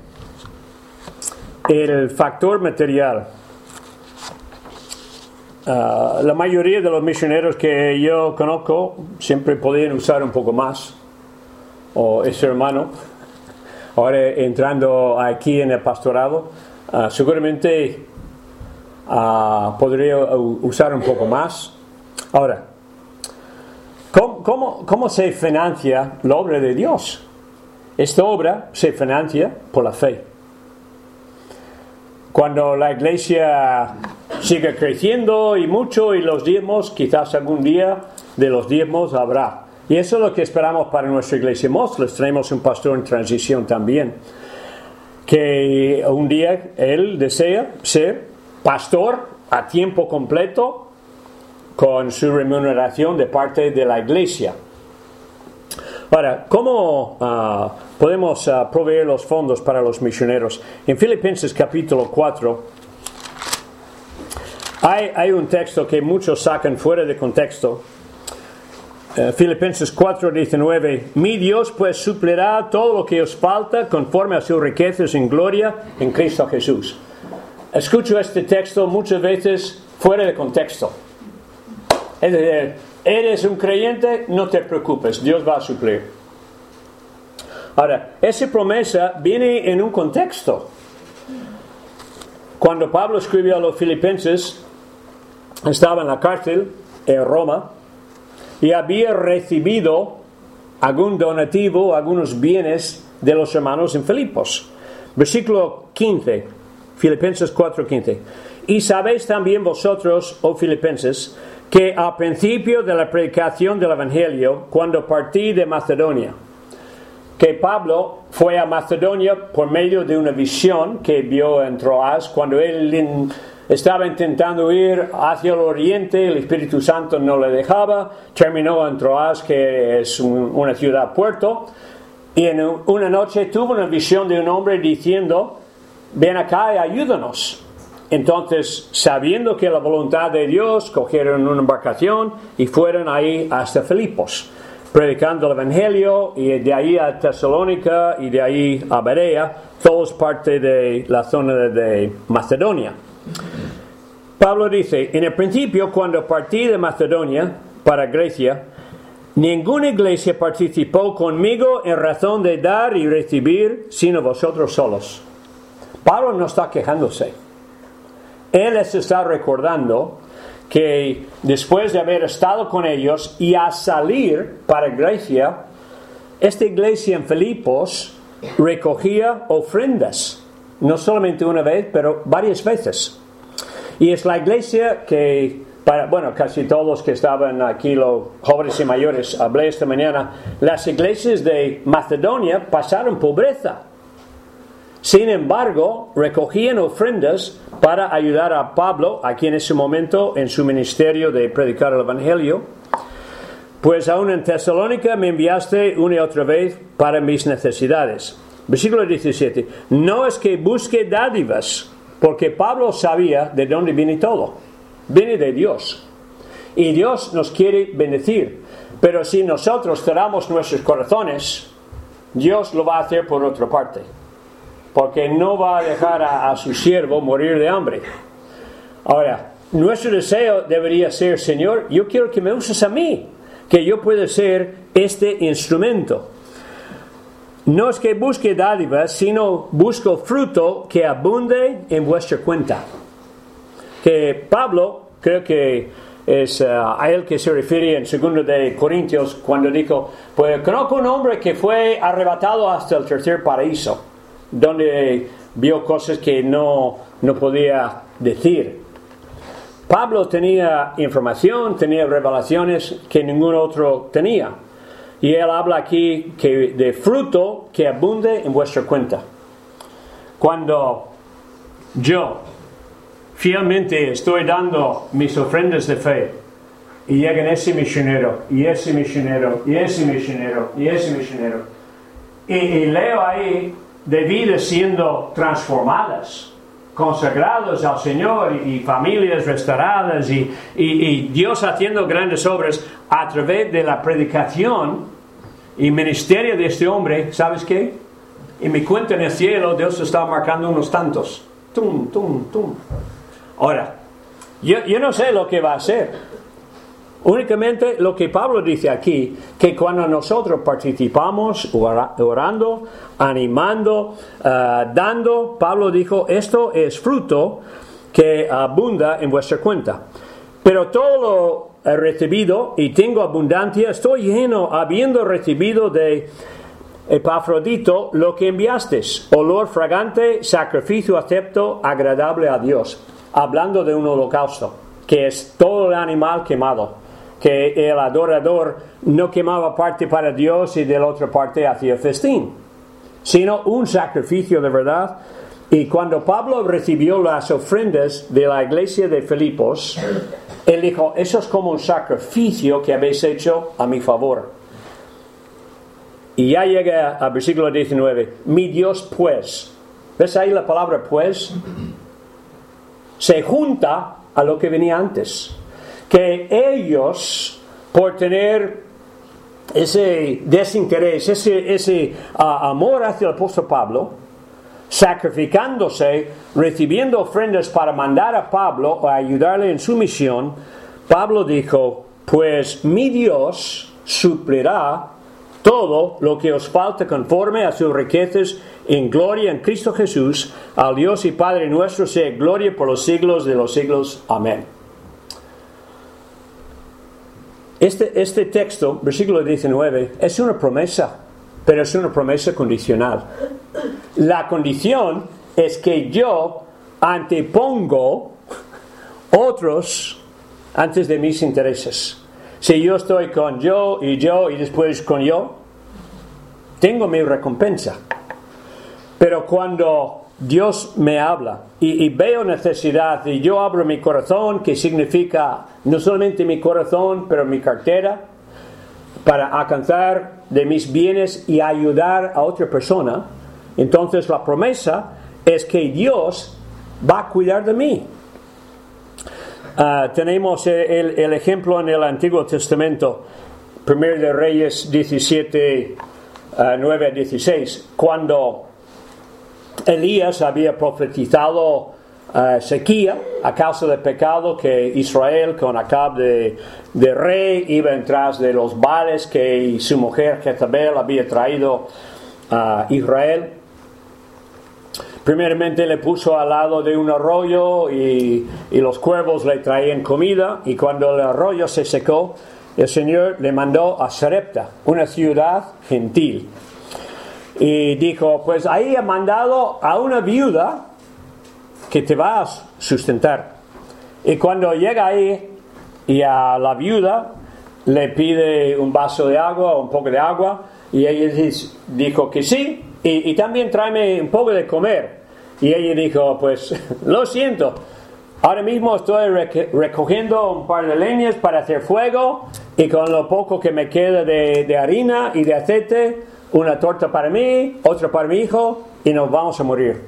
el factor material? Uh, la mayoría de los misioneros que yo conozco siempre podían usar un poco más, o ese hermano. Ahora entrando aquí en el pastorado, uh, seguramente uh, podría usar un poco más. Ahora, ¿cómo, cómo, cómo se financia la obra de Dios? Esta obra se financia por la fe. Cuando la iglesia sigue creciendo y mucho, y los diezmos, quizás algún día de los diezmos habrá. Y eso es lo que esperamos para nuestra iglesia Móstoles. Tenemos un pastor en transición también, que un día él desea ser pastor a tiempo completo con su remuneración de parte de la iglesia. Ahora, ¿cómo uh, podemos uh, proveer los fondos para los misioneros? En Filipenses capítulo cuatro hay, hay un texto que muchos sacan fuera de contexto. Uh, Filipenses cuatro diecinueve: mi Dios pues suplirá todo lo que os falta conforme a sus riquezas en gloria en Cristo Jesús. Escucho este texto muchas veces fuera de contexto. Es decir, eres un creyente, no te preocupes, Dios va a suplir. Ahora, esa promesa viene en un contexto. Cuando Pablo escribió a los filipenses, estaba en la cárcel en Roma, y había recibido algún donativo, algunos bienes de los hermanos en Filipos. Versículo quince, Filipenses cuatro quince. Y sabéis también vosotros, oh filipenses, que al principio de la predicación del Evangelio, cuando partí de Macedonia, que Pablo fue a Macedonia por medio de una visión que vio en Troas, cuando él in, estaba intentando ir hacia el oriente, el Espíritu Santo no le dejaba, terminó en Troas, que es un, una ciudad puerto, y en una noche tuvo una visión de un hombre diciendo, ven acá y ayúdanos. Entonces, sabiendo que la voluntad de Dios, cogieron una embarcación y fueron ahí hasta Filipos, predicando el Evangelio, y de ahí a Tesalónica y de ahí a Berea, todos parte de la zona de Macedonia. Pablo dice, en el principio, cuando partí de Macedonia para Grecia, ninguna iglesia participó conmigo en razón de dar y recibir, sino vosotros solos. Pablo no está quejándose. Él les está recordando que después de haber estado con ellos y a salir para Grecia, esta iglesia en Filipos recogía ofrendas, no solamente una vez, pero varias veces. Y es la iglesia que para, bueno, casi todos que estaban aquí, los jóvenes y mayores, hablé esta mañana, las iglesias de Macedonia pasaron pobreza. Sin embargo, recogían ofrendas para ayudar a Pablo, aquí en ese momento, en su ministerio de predicar el Evangelio. Pues aún en Tesalónica me enviaste una y otra vez para mis necesidades. Versículo diecisiete. No es que busque dádivas, porque Pablo sabía de dónde viene todo. Viene de Dios. Y Dios nos quiere bendecir. Pero si nosotros cerramos nuestros corazones, Dios lo va a hacer por otra parte. Porque no va a dejar a, a su siervo morir de hambre. Ahora, nuestro deseo debería ser, Señor, yo quiero que me uses a mí, que yo pueda ser este instrumento. No es que busque dádivas, sino busco fruto que abunde en vuestra cuenta. Que Pablo, creo que es uh, a él que se refiere en segundo de Corintios, cuando dijo, pues conozco un hombre que fue arrebatado hasta el tercer paraíso, donde vio cosas que no, no podía decir. Pablo tenía información, tenía revelaciones que ningún otro tenía. Y él habla aquí que de fruto que abunde en vuestra cuenta. Cuando yo fielmente estoy dando mis ofrendas de fe, y llegan ese misionero, y ese misionero, y ese misionero, y ese misionero, y, y leo ahí de vidas siendo transformadas, consagrados al Señor, y, y familias restauradas, y, y, y Dios haciendo grandes obras a través de la predicación y ministerio de este hombre. ¿Sabes qué? En mi cuenta en el cielo Dios está marcando unos tantos. Tum, tum, tum. Ahora, yo, yo no sé lo que va a hacer. Únicamente lo que Pablo dice aquí, que cuando nosotros participamos orando, animando, uh, dando, Pablo dijo, esto es fruto que abunda en vuestra cuenta. Pero todo lo he recibido y tengo abundancia, estoy lleno, habiendo recibido de Epafrodito lo que enviasteis, olor fragante, sacrificio acepto, agradable a Dios. Hablando de un holocausto, que es todo el animal quemado, que el adorador no quemaba parte para Dios y de la otra parte hacía festín, sino un sacrificio de verdad. Y cuando Pablo recibió las ofrendas de la iglesia de Filipos, él dijo, eso es como un sacrificio que habéis hecho a mi favor. Y ya llega al versículo diecinueve, mi Dios pues, ¿ves ahí la palabra pues? Se junta a lo que venía antes. Que ellos, por tener ese desinterés, ese, ese uh, amor hacia el apóstol Pablo, sacrificándose, recibiendo ofrendas para mandar a Pablo a ayudarle en su misión, Pablo dijo, pues mi Dios suplirá todo lo que os falta conforme a sus riquezas en gloria en Cristo Jesús. Al Dios y Padre nuestro sea gloria por los siglos de los siglos. Amén. Este, este texto, versículo diecinueve, es una promesa, pero es una promesa condicional. La condición es que yo antepongo otros antes de mis intereses. Si yo estoy con yo y yo y después con yo, tengo mi recompensa. Pero cuando Dios me habla y, y veo necesidad y yo abro mi corazón, que significa no solamente mi corazón, pero mi cartera, para alcanzar de mis bienes y ayudar a otra persona, entonces la promesa es que Dios va a cuidar de mí. Uh, tenemos el, el ejemplo en el Antiguo Testamento, Primero de Reyes diecisiete, uh, nueve a dieciséis, cuando Elías había profetizado uh, sequía a causa del pecado que Israel con Acab de, de rey iba en tras de los Baales que su mujer Jezabel había traído a Israel. Primeramente le puso al lado de un arroyo y, y los cuervos le traían comida, y cuando el arroyo se secó, el Señor le mandó a Sarepta, una ciudad gentil. Y dijo, pues ahí ha mandado a una viuda que te va a sustentar. Y cuando llega ahí, y a la viuda le pide un vaso de agua o un poco de agua, y ella dijo que sí, y, y también tráeme un poco de comer. Y ella dijo, pues lo siento, ahora mismo estoy recogiendo un par de leñas para hacer fuego, y con lo poco que me queda de, de harina y de aceite, una torta para mí, otra para mi hijo, y nos vamos a morir.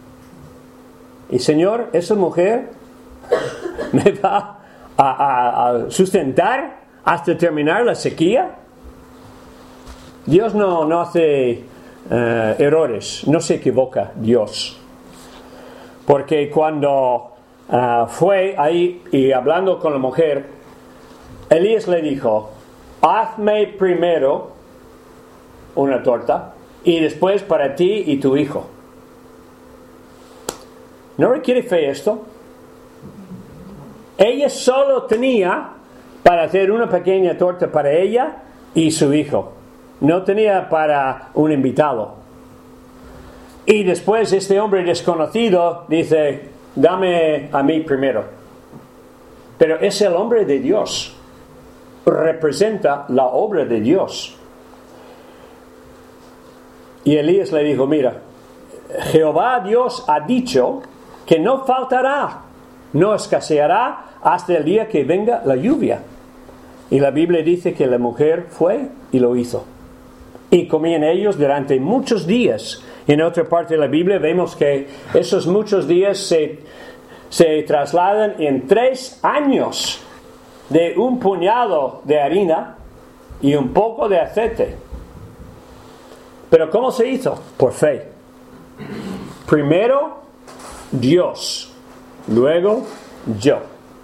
Y Señor, esa mujer me va a, a, a sustentar hasta terminar la sequía. Dios no, no hace uh, errores, no se equivoca Dios. Porque cuando uh, fue ahí y hablando con la mujer, Elías le dijo, hazme primero una torta y después para ti y tu hijo. ¿No requiere fe esto? Ella solo tenía para hacer una pequeña torta para ella y su hijo. No tenía para un invitado. Y después este hombre desconocido dice, dame a mí primero. Pero es el hombre de Dios. Representa la obra de Dios. Y Elías le dijo, mira, Jehová Dios ha dicho que no faltará, no escaseará hasta el día que venga la lluvia. Y la Biblia dice que la mujer fue y lo hizo. Y comían ellos durante muchos días. En otra parte de la Biblia vemos que esos muchos días se, se trasladan en tres años de un puñado de harina y un poco de aceite. Pero ¿cómo se hizo? Por fe. Primero Dios, luego yo.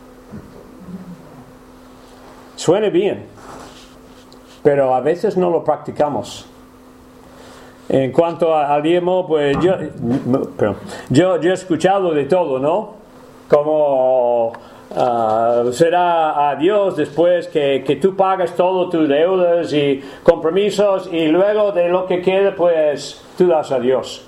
Suena bien, pero a veces no lo practicamos. En cuanto al diezmo, pues yo, perdón, yo, yo he escuchado de todo, ¿no? Como uh, será a Dios después que, que tú pagas todo tus deudas y compromisos y luego de lo que quede, pues tú das a Dios.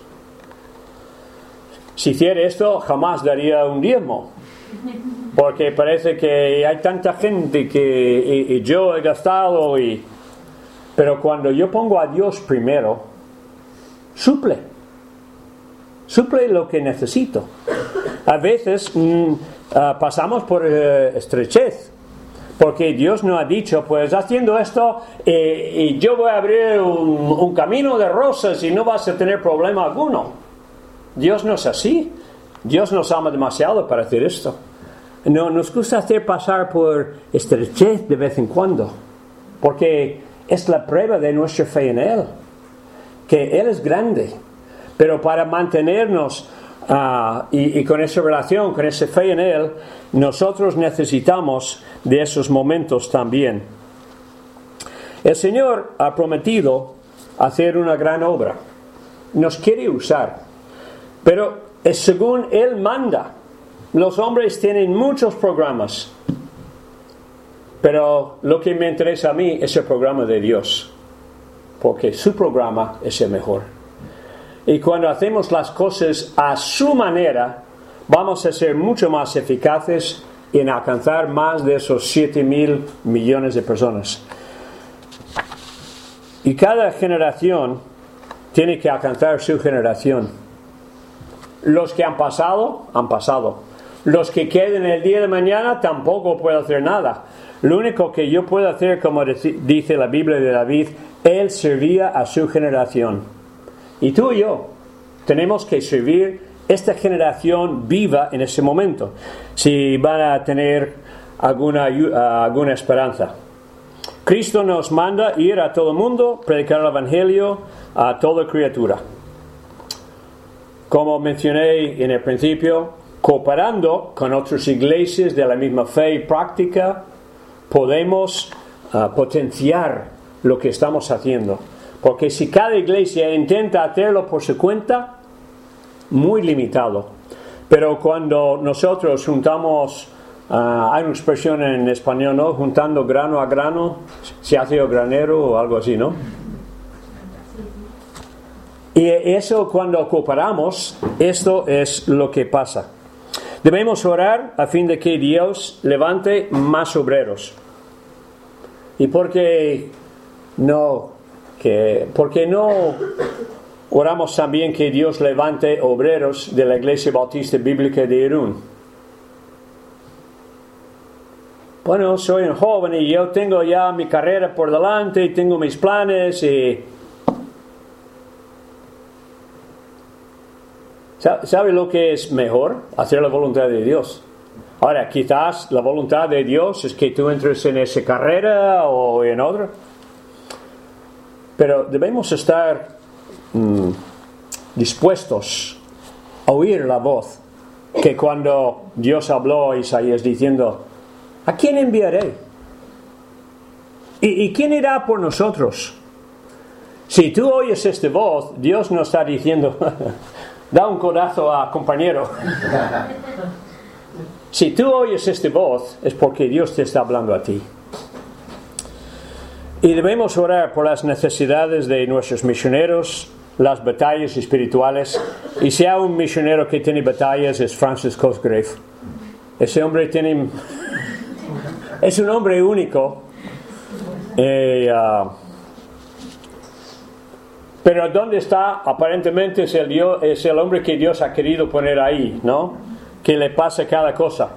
Si hiciera esto, jamás daría un diezmo. Porque parece que hay tanta gente que y, y yo he gastado. Y, pero cuando yo pongo a Dios primero, suple. Suple lo que necesito. A veces mm, uh, pasamos por uh, estrechez. Porque Dios nos ha dicho, pues haciendo esto, eh, y yo voy a abrir un, un camino de rosas y no vas a tener problema alguno. Dios no es así. Dios nos ama demasiado para hacer esto. No, nos gusta hacer pasar por estrechez de vez en cuando, porque es la prueba de nuestra fe en Él, que Él es grande. Pero para mantenernos uh, y, y con esa relación, con esa fe en Él, nosotros necesitamos de esos momentos también. El Señor ha prometido hacer una gran obra. Nos quiere usar. Pero es según Él manda. Los hombres tienen muchos programas. Pero lo que me interesa a mí es el programa de Dios. Porque su programa es el mejor. Y cuando hacemos las cosas a su manera, vamos a ser mucho más eficaces en alcanzar más de esos siete mil millones de personas. Y cada generación tiene que alcanzar su generación. Los que han pasado, han pasado. Los que queden el día de mañana tampoco puedo hacer nada. Lo único que yo puedo hacer, como dice la Biblia de David, él servía a su generación. Y tú y yo tenemos que servir esta generación viva en ese momento, si van a tener alguna, alguna esperanza. Cristo nos manda ir a todo el mundo, predicar el Evangelio a toda criatura. Como mencioné en el principio, cooperando con otras iglesias de la misma fe y práctica, podemos uh, potenciar lo que estamos haciendo. Porque si cada iglesia intenta hacerlo por su cuenta, muy limitado. Pero cuando nosotros juntamos, uh, hay una expresión en español, ¿no? Juntando grano a grano, se hace el granero o algo así, ¿no? Y eso, cuando cooperamos, esto es lo que pasa. Debemos orar a fin de que Dios levante más obreros. ¿Y por qué no, que, por qué no oramos también que Dios levante obreros de la Iglesia Bautista Bíblica de Irún? Bueno, soy un joven y yo tengo ya mi carrera por delante y tengo mis planes y... ¿Sabe lo que es mejor? Hacer la voluntad de Dios. Ahora, quizás la voluntad de Dios es que tú entres en esa carrera o en otra. Pero debemos estar mmm, dispuestos a oír la voz que cuando Dios habló a Isaías diciendo, ¿a quién enviaré? ¿Y, y quién irá por nosotros? Si tú oyes esta voz, Dios no está diciendo... Da un codazo a compañero. Si tú oyes esta voz, es porque Dios te está hablando a ti. Y debemos orar por las necesidades de nuestros misioneros, las batallas espirituales. Y si hay un misionero que tiene batallas, es Francis Cosgrave. Ese hombre tiene... Es un hombre único. Eh, uh, Pero ¿dónde está? Aparentemente es el, Dios, es el hombre que Dios ha querido poner ahí, ¿no? Que le pasa cada cosa.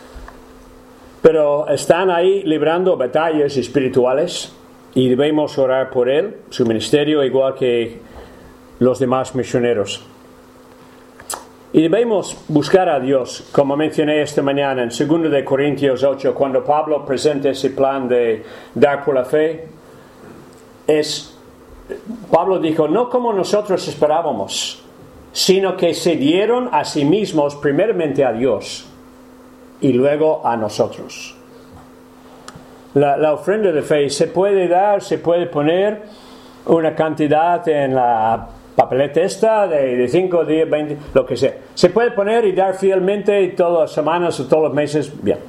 Pero están ahí librando batallas espirituales y debemos orar por él, su ministerio, igual que los demás misioneros. Y debemos buscar a Dios, como mencioné esta mañana en segundo de Corintios ocho, cuando Pablo presenta ese plan de dar por la fe, es... Pablo dijo, no como nosotros esperábamos, sino que se dieron a sí mismos primeramente a Dios y luego a nosotros. La, la ofrenda de fe se puede dar, se puede poner una cantidad en la papeleta esta de cinco, diez, veinte, lo que sea. Se puede poner y dar fielmente todas las semanas o todos los meses, bien.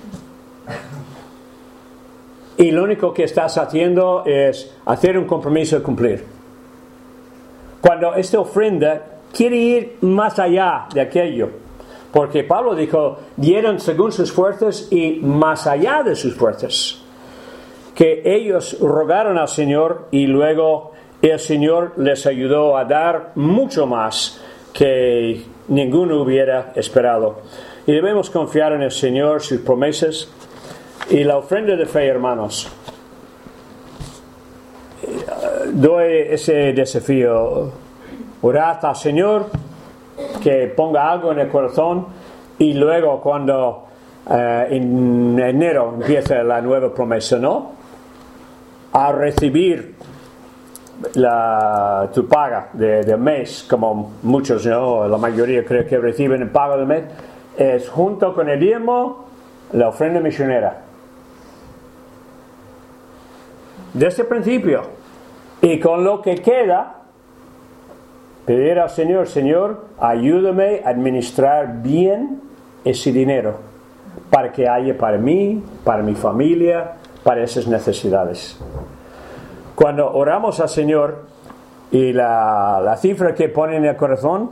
Y lo único que estás haciendo es hacer un compromiso de cumplir. Cuando esta ofrenda quiere ir más allá de aquello. Porque Pablo dijo, dieron según sus fuerzas y más allá de sus fuerzas. Que ellos rogaron al Señor y luego el Señor les ayudó a dar mucho más que ninguno hubiera esperado. Y debemos confiar en el Señor, sus promesas. Y la ofrenda de fe, hermanos, doy ese desafío. Orad al Señor que ponga algo en el corazón y luego cuando eh, en enero empieza la nueva promesa, ¿no? A recibir la, tu paga de, del mes, como muchos, ¿no? La mayoría creo que reciben el pago del mes, es junto con el diezmo la ofrenda misionera. Desde el principio. Y con lo que queda, pedir al Señor, Señor, ayúdame a administrar bien ese dinero, para que haya para mí, para mi familia, para esas necesidades. Cuando oramos al Señor y la, la cifra que pone en el corazón,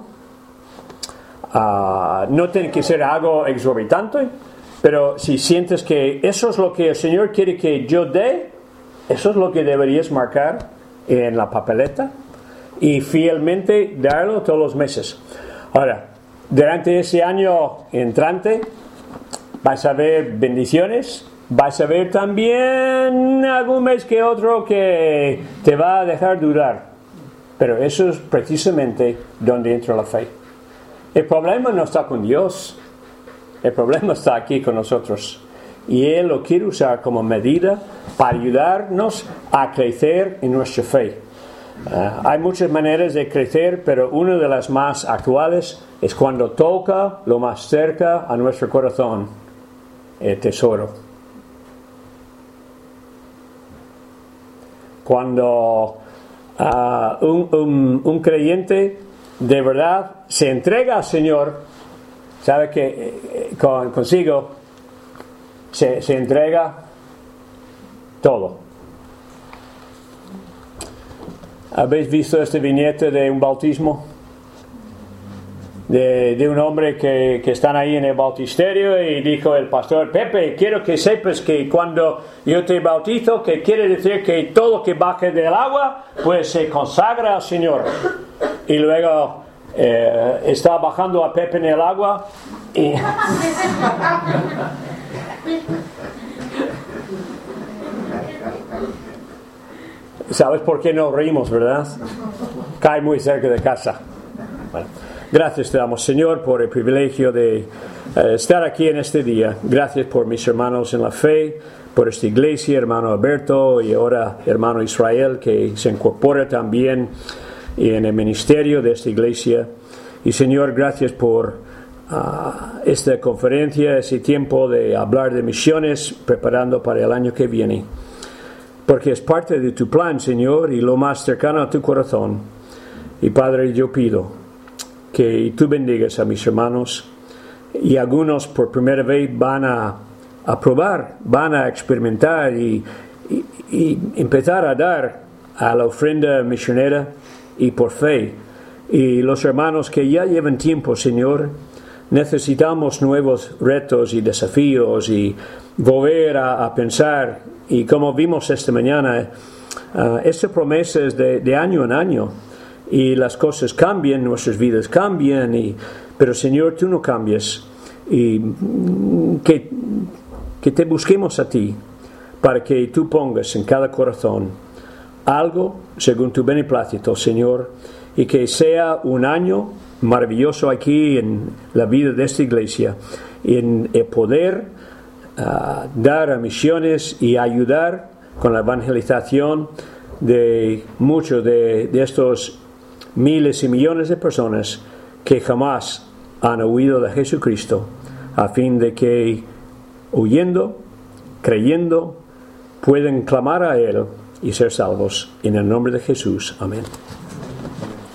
uh, no tiene que ser algo exorbitante, pero si sientes que eso es lo que el Señor quiere que yo dé, eso es lo que deberías marcar en la papeleta y fielmente darlo todos los meses. Ahora, durante ese año entrante vais a ver bendiciones, vais a ver también algún mes que otro que te va a dejar dudar. Pero eso es precisamente donde entra la fe. El problema no está con Dios, el problema está aquí con nosotros. Y Él lo quiere usar como medida para ayudarnos a crecer en nuestra fe. Uh, hay muchas maneras de crecer, pero una de las más actuales es cuando toca lo más cerca a nuestro corazón, el tesoro. Cuando uh, un, un, un creyente de verdad se entrega al Señor, sabe que eh, con, consigo Se, se entrega todo. ¿Habéis visto este viñete de un bautismo? de, de un hombre que, que están ahí en el bautisterio y dijo el pastor: Pepe, quiero que sepas que cuando yo te bautizo, que quiere decir que todo que baje del agua pues se consagra al Señor. Y luego eh, está bajando a Pepe en el agua y ¿sabes por qué nos reímos, verdad? Cae muy cerca de casa. Bueno, gracias te damos, Señor, por el privilegio de eh, estar aquí en este día. Gracias por mis hermanos en la fe, por esta iglesia, hermano Alberto y ahora hermano Israel, que se incorpora también en el ministerio de esta iglesia. Y Señor, gracias por uh, esta conferencia, ese tiempo de hablar de misiones, preparando para el año que viene. Porque es parte de tu plan, Señor, y lo más cercano a tu corazón. Y Padre, yo pido que tú bendigas a mis hermanos, y algunos por primera vez van a, a probar, van a experimentar y, y, y empezar a dar a la ofrenda misionera y por fe. Y los hermanos que ya llevan tiempo, Señor, necesitamos nuevos retos y desafíos y volver a, a pensar. Y como vimos esta mañana, uh, esta promesa es de, de año en año. Y las cosas cambian, nuestras vidas cambian. Y, pero Señor, tú no cambias. Y que, que te busquemos a ti para que tú pongas en cada corazón algo según tu beneplácito, Señor. Y que sea un año maravilloso aquí en la vida de esta iglesia. En el poder Uh, dar a misiones y ayudar con la evangelización de muchos de, de estos miles y millones de personas que jamás han oído de Jesucristo, a fin de que oyendo, creyendo, pueden clamar a Él y ser salvos. En el nombre de Jesús. Amén.